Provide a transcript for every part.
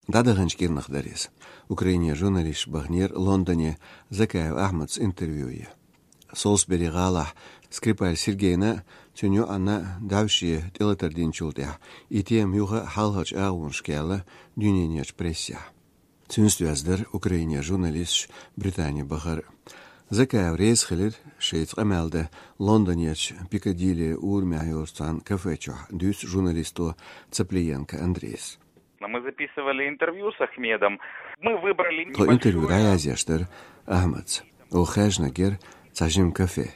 Дадыгынчкир нахдарис. Украине журналист Багнир Лондоне Закаев Ахмадс интервьюе. Солсбери галах Скрипаль Сергейна тюню анна давшие телетардинчулдя. И тем юга халхач ауншкела дюненеч прессия. Тюнствяздер Украине журналист Британия Бахар. Закаев рейс хилит шейц амелде Лондонеч Пикадилли Урмяйорстан кафечо дюс журналисту Цаплиенко Андрейс. Мы записывали интервью с Ахмедом. Мы выбрали небольшое... интервью раязештер Ахмадс. Охажнагер цажим кафе.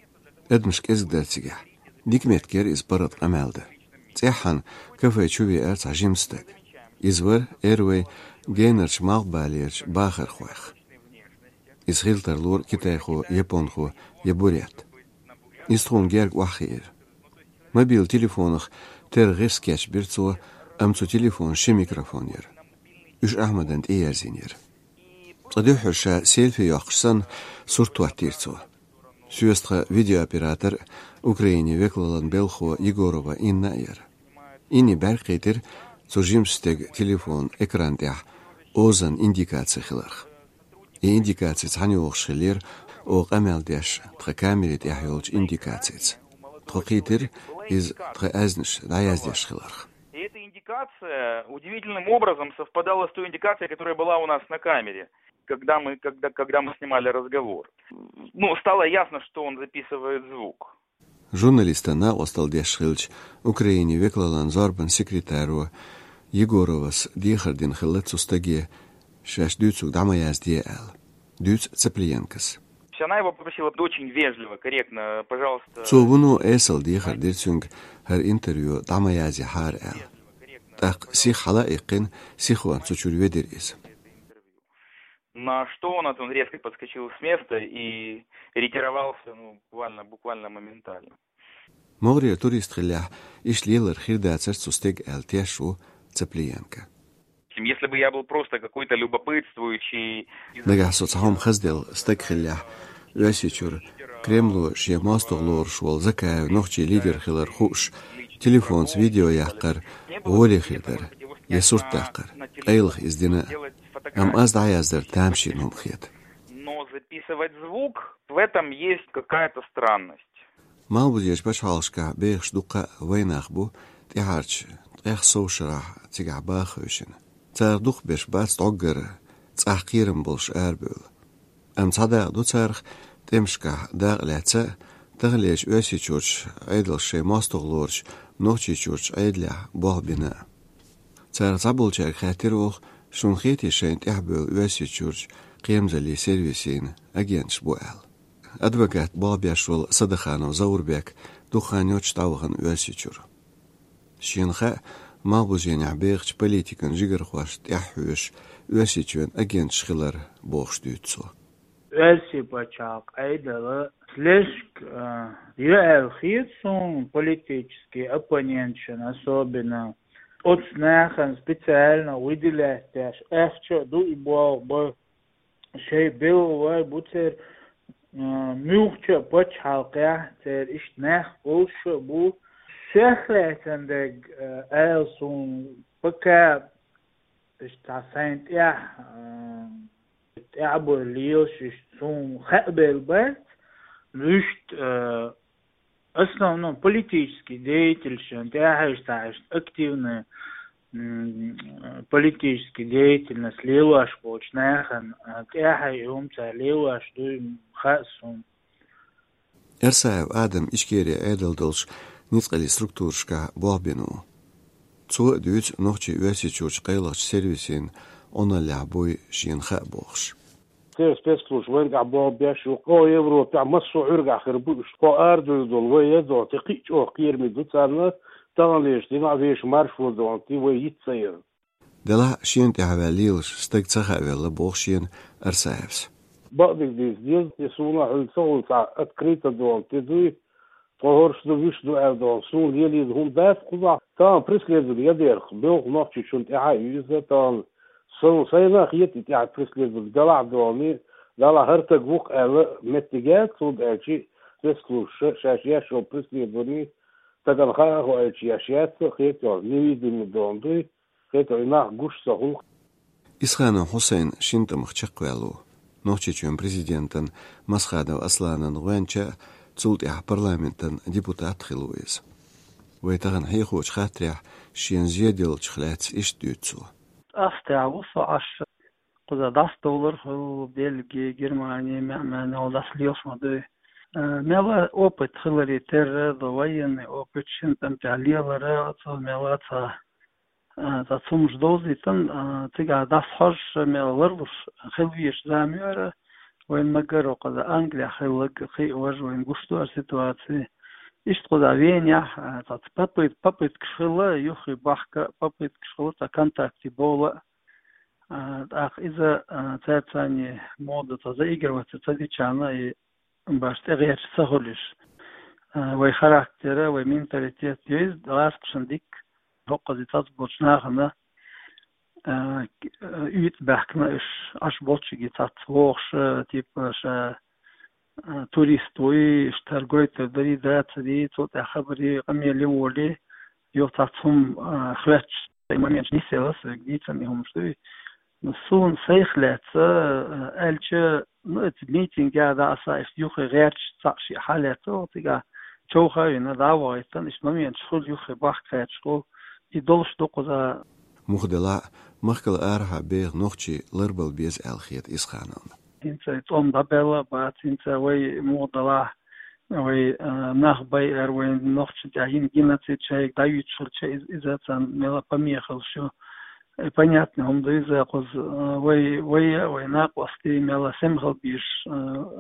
Эдмшк эзгдерцига. Дикметкер из парад амелде. Цехан кафе чуви цажим стек. Извер эрвей гейнерч малбалерч бахархуэх. Из хилтерлур китайху японху ябурят. Из хунгерг вахир. Мобил телефонах тергескеч бирцо أمسو تليفون شي ميكروفونير إش أحمدن إيرزينير صديحوش سيلفي يوخشسن صورتو أتيرتو سيوستخ فيديو أوبراتور أوكرايني ويكلالن بيلخو يغورова إننا إير إني برقيتر سوجيمستيغ تليفون إكران ديح أوزن إنديكاتسي خلارخ إي إنديكاتسي تعني وخشلير أو قمال ديش تخ كاميري ديح يولج إنديكاتسي تخقيتر إز تخ أزنش داياز ديش خلارخ Индикация удивительным образом совпадала с той индикацией, которая была у нас на камере, когда мы снимали разговор. Стало ясно, что он записывает звук. Журналиста на Осталдешхилч Украине веклалан зорбан секретару Егоровас Дихардин Хилецустаге шаш дюцук дамаяз диэл. Дюц Цаплиенкас. Она его попросила очень вежливо, корректно, пожалуйста. Цовуну эсэл Дихардирцунг хар интервью дамаязи хар эл. Так сих халаикин сихуан цучульведер из. На что он резко подскочил с места и ретировался, буквально моментально. Могрия турист хилях ишлилер хирдацер цустег элтешу Цаплиенко. Если бы я был просто какой-то любопытствующий... Нага соцахом хаздел стег хилях Васичур Кремлу шия мастоглор швал Закаев нохчи лидер хилер хуш телефон с видео яхкар Оли хилдер ясурт тахкар эйлх издина ам аздаяздер тамши номхет. Но записывать звук, в этом есть какая-то странность. Мал будешь башалшка бейх дука войнахбу тихарч эх соушра тигабахушин. Цардух беш бац оггер цахкирм болш арбул. Ам цада ду царх темшка даглаца таглеш өсичурч айдалши мастоглорч нохчичурч айдля бохбина. Цар забулчак хатирох шунхити шент яхбул өсичурч قيمزلي سيرفيسين أجينش بوال. أدوغات بابياشول صدخانو زوربيك دخانيوش تاوغن واسيچور. شينخا مابوزين عبيغش بوليتيكن جيگر خواشت يحوش واسيچون أجينش خلر بوغش دوتسو. واسي بچاق أيدل слежк реалхитсун политический оппонентшин особенно от снахан специально выделять эхчо ду и бо شيء بيو بوتر ميوخشة بوش حلقة تر إشناخ قوش بو شخلة عندك ألسون بكا إشتعسين تعبو ليوش إشتون خقبل بات لشت أصلا политический деятельность تعيش активно политический деятельность леваш почнахан тяха юмца леваш дуим хасум Эрсаев Адам ишкери эдэлдэлш ницкали структуршка бобину. Цу дүйц нохчи үэсичурч кайлач сервисин она лябой шинха бохш. спецслужбы габо бяшу о Европа массу урга хырбу что ардудол веедо тикич о кирмиду царна تغليش دينعفيش مارشفول دوان تيوي يتسير دلا شين تحواليلش ستيك تخاويل بوخشين أرسايفس بعض ديز يسونا الصول تاع أتكريتا دوان تدوي طهورش دو ويش دو أردوان سول يلي هم داف قضا تان بريسليزل يدير بيوغ نوخشي شون تحا يوزا تان سول سينا خيتي تاع بريسليزل دلا دواني دلا هرتق وق ألا متجات سود أجي تسلوش شاشياشو بريسليزلني تاكن خا هو اشياء خيط نيدي مدوندي خيط انا غوش سهول Исхану Хусейн шинтамх чаквалу. Нохчичун президентан Масхадов Асланан Гуанча цулт парламентан депутат хилуиз. ويتغن حيخوش خاطريح شين زيادل تخلات إيش ديوتسو أستعوص عش قد $10 في بلجيا جرمانيا معنا وداس ليوس مدو ملا أوبت خلري تر ضوين أوبت شنتم تعليل ملا تا تسمش دوزي تن تيجا داس حش ملا ورش خلويش زاميرة وين مجرو قد أنجليا خي ورج وين قشتو السيتواتسي إيش تقول وينيا تات بابيت كشلا يخي بحكة بابيت كشلا تكونتاكتي بولا إذا تاتاني موضة تزايجر وتتدي كأنه باش تغير سهولش ويخاركتره ومنتاليتيت يز دراستشن ديك هوق دي تطبوش ناخنا يت بحكنا إيش أش بوتشي تطوخش تيبش توریستوی اشترگویت داری دات دی تو تخبری قمی لیولی یو تاتم خلچ ایمانیش نیست گیت میهم شدی نسون سیخلت الچه نت میتینگ جاده اصلا یوخ غیرش تاشی حالته تیگه چوخه اینا دعوایتن اسلامیان شغل یوخ باخت خیلی شغل ایدولش دوقذا مخدلا مخکل آرها بیغ نوچی لربل بیز الخیت اسخانان إنت توم دبلا بات إنت وي موضلا وي نخبي وين نخش جاهين جنتي شيء دايت شيء إذا كان ملا بميخل شو понятно هم إذا قص وي ناقصتي ملا سمخل بيش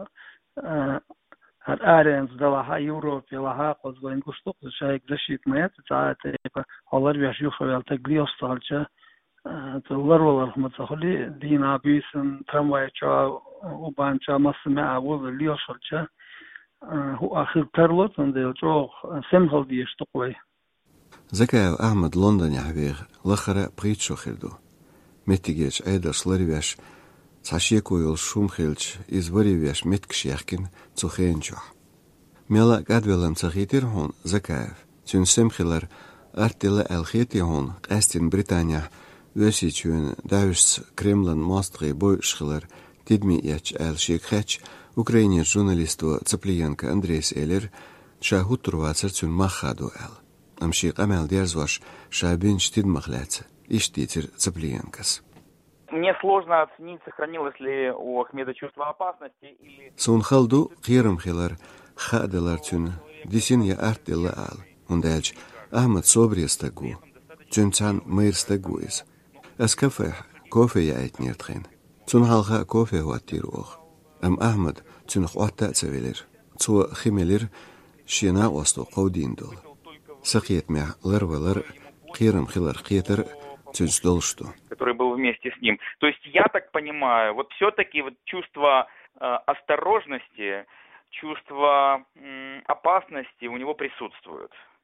الأرينز دلها يوروب لها قص وين قشطق شيء زشيت ميت تعال هالر بيشوف التقليص صالجة تولر والله ما تخلي دينا بيسن ترامواي شا وبان شا مسمع أول اللي يوصل هو آخر ترلط عند الجوع سمحل ديش تقوي. زكاة أحمد لندن يحبيغ لخرة بريتشو خردو متيجيش عيدا سلريوش تعشيكو يول شوم خيلش إزبريوش متكش يحكين تخينجوح ميلا قادولم تغيتر هون زكاة تون سمخلر أرتلا الخيتي هون قاستين بريطانيا وسيتون داوش كريملن ماستغي بوشخلر تدمي ياتش آل شيكخاتش أوكرانيا جورناليستو تسبليانكا أندريس إيلر شاهود ترواتر تون ماخادو آل أمشيق أمال ديرزواش شابينش تدمغلات إشتيتر تسبليانكس. Мне сложно оценить, сохранилось ли у Ахмеда чувство опасности или... سون خلدو قيرم خلر خادلر تون ديسين يا أرتلا آل وندالج أحمد صوبري استقو تون تان مير استقويز أسكفح كوفي يأيت نيرتخين تون حالخا كوفي هو التيروخ أحمد تون خواتا تسويلر تو خيميلر شينا وستو قودين دول سقيت مع لر قيرم خلر قيتر تون سدولشتو который был вместе с ним. То есть я так понимаю, вот все-таки вот чувство осторожности, чувство опасности у него присутствует.